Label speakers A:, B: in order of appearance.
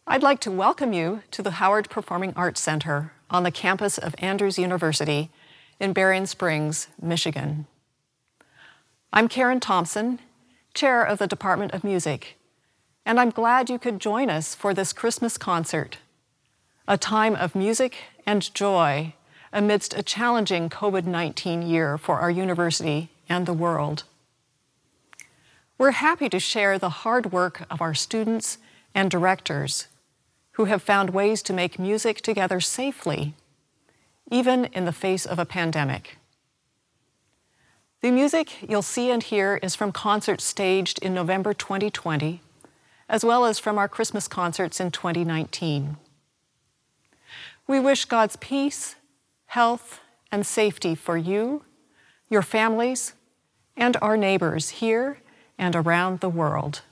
A: I'd like to welcome you to the Howard Performing Arts Center on the campus of Andrews University in Berrien Springs, Michigan. I'm Karen Thompson, Chair of the Department of Music, and I'm glad you could join us for this Christmas concert, a time of music and joy amidst a challenging COVID-19 year for our university and the world. We're happy to share the hard work of our students and directors who have found ways to make music together safely, even in the face of a pandemic. The music you'll see and hear is from concerts staged in November 2020, as well as from our Christmas concerts in 2019. We wish God's peace, health, and safety for you, your families, and our neighbors here and around the world.